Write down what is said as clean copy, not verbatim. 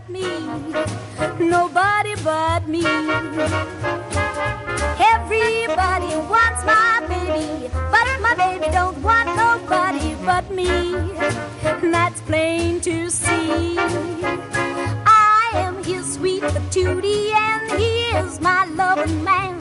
but me. Nobody but me. Everybody wants my baby, but my baby don't want nobody but me. That's plain to see. I am his sweet patootie, and he is my loving man.